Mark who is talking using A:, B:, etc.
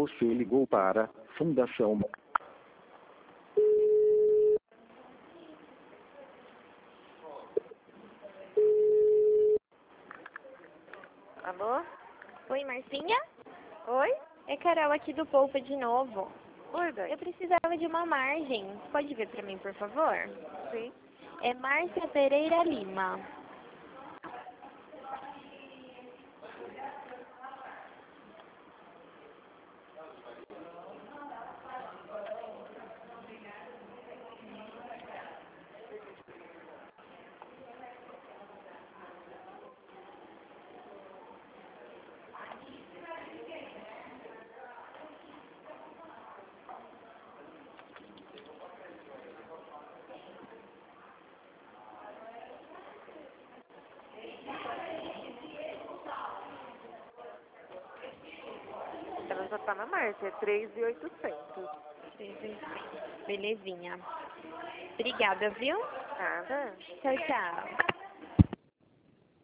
A: Você ligou para Fundação.
B: Alô?
C: Oi, Marcinha?
B: Oi?
C: É Carol aqui do Polpa de novo.
B: Oi, Dani.
C: Eu precisava de uma margem. Pode ver pra mim, por favor?
B: Sim.
C: É Márcia Pereira Lima.
B: Ela já tá na Márcia, é 3.800.
C: Belezinha. Obrigada, viu?
B: Nada.
C: Tchau, tchau.